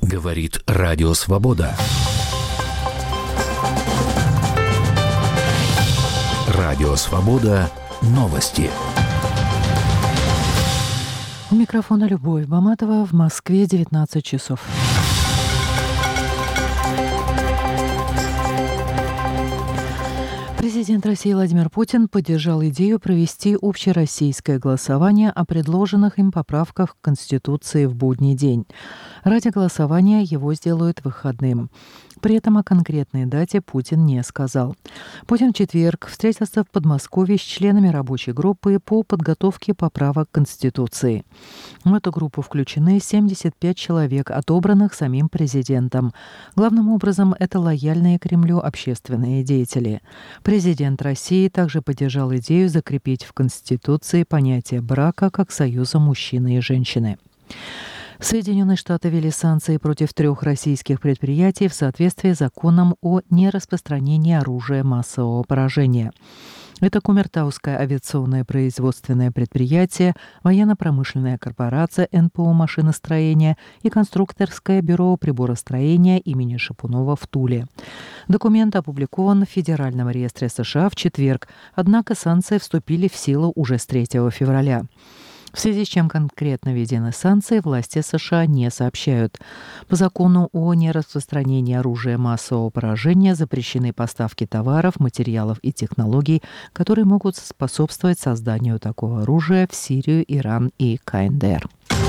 Говорит Радио Свобода. Радио Свобода. Новости. У микрофона Любовь Баматова. В Москве 19 часов. Президент России Владимир Путин поддержал идею провести общероссийское голосование о предложенных им поправках к Конституции в будний день. Ради голосования его сделают выходным. При этом о конкретной дате Путин не сказал. Путин в четверг встретился в Подмосковье с членами рабочей группы по подготовке поправок к Конституции. В эту группу включены 75 человек, отобранных самим президентом. Главным образом, это лояльные Кремлю общественные деятели. Президент России также поддержал идею закрепить в Конституции понятие брака как союза мужчины и женщины. Соединенные Штаты ввели санкции против 3 российских предприятий в соответствии с законом о нераспространении оружия массового поражения. Это Кумертауское авиационное производственное предприятие, военно-промышленная корпорация НПО «Машиностроение» и конструкторское бюро приборостроения имени Шипунова в Туле. Документ опубликован в Федеральном реестре США в четверг, однако санкции вступили в силу уже с 3 февраля. В связи с чем конкретно введены санкции, власти США не сообщают. По закону о нераспространении оружия массового поражения запрещены поставки товаров, материалов и технологий, которые могут способствовать созданию такого оружия в Сирию, Иран и КНДР.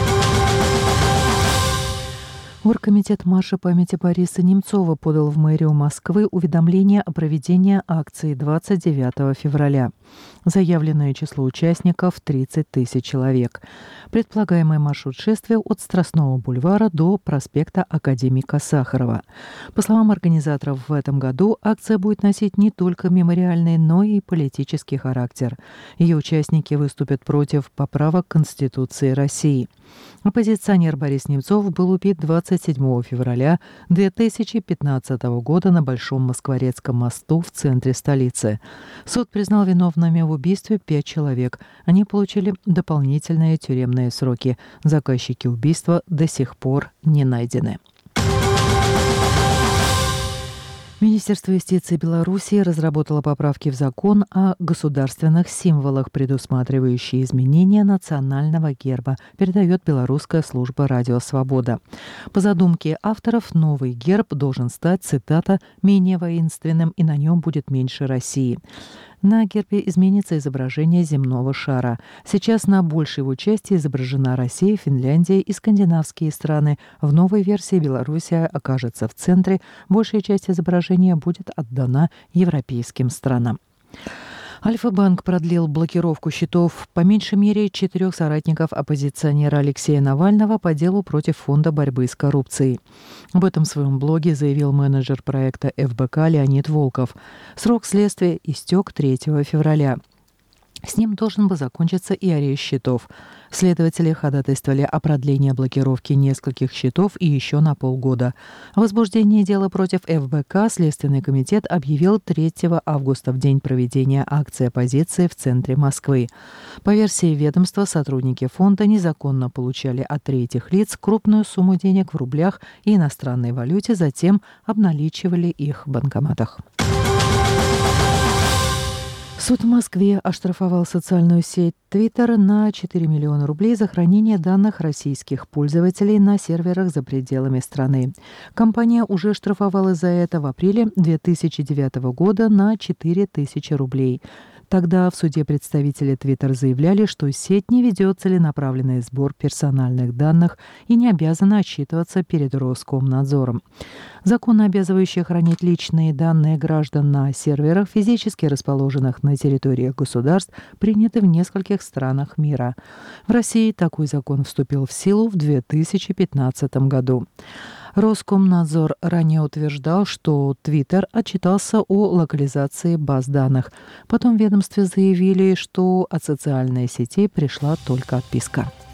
Оргкомитет марша памяти Бориса Немцова подал в мэрию Москвы уведомление о проведении акции 29 февраля. Заявленное число участников – 30 тысяч человек. Предполагаемый маршрут шествия от Страстного бульвара до проспекта Академика Сахарова. По словам организаторов, в этом году акция будет носить не только мемориальный, но и политический характер. Ее участники выступят против поправок Конституции России. Оппозиционер Борис Немцов был убит 27 февраля 2015 года на Большом Москворецком мосту в центре столицы. Суд признал виновными в убийстве 5 человек. Они получили дополнительные тюремные сроки. Заказчики убийства до сих пор не найдены. Министерство юстиции Беларуси разработало поправки в закон о государственных символах, предусматривающие изменение национального герба, передает белорусская служба «Радио Свобода». По задумке авторов, новый герб должен стать, цитата, «менее воинственным, и на нем будет меньше России». На гербе изменится изображение земного шара. Сейчас на большей его части изображена Россия, Финляндия и скандинавские страны. В новой версии Белоруссия окажется в центре. Большая часть изображения будет отдана европейским странам. Альфа-банк продлил блокировку счетов по меньшей мере 4 соратников оппозиционера Алексея Навального по делу против Фонда борьбы с коррупцией. Об этом в своем блоге заявил менеджер проекта ФБК Леонид Волков. Срок следствия истек 3 февраля. С ним должен был закончиться и арест счетов. Следователи ходатайствовали о продлении блокировки нескольких счетов и еще на полгода. О возбуждении дела против ФБК Следственный комитет объявил 3 августа, в день проведения акции оппозиции в центре Москвы. По версии ведомства, сотрудники фонда незаконно получали от третьих лиц крупную сумму денег в рублях и иностранной валюте, затем обналичивали их в банкоматах. Суд в Москве оштрафовал социальную сеть Twitter на 4 миллиона рублей за хранение данных российских пользователей на серверах за пределами страны. Компания уже штрафовала за это в апреле 2009 года на 4 тысячи рублей. Тогда в суде представители Twitter заявляли, что сеть не ведет целенаправленный сбор персональных данных и не обязана отчитываться перед Роскомнадзором. Закон, обязывающий хранить личные данные граждан на серверах, физически расположенных на территории государств, приняты в нескольких странах мира. В России такой закон вступил в силу в 2015 году. Роскомнадзор ранее утверждал, что Twitter отчитался о локализации баз данных. Потом в ведомстве заявили, что от социальной сети пришла только отписка.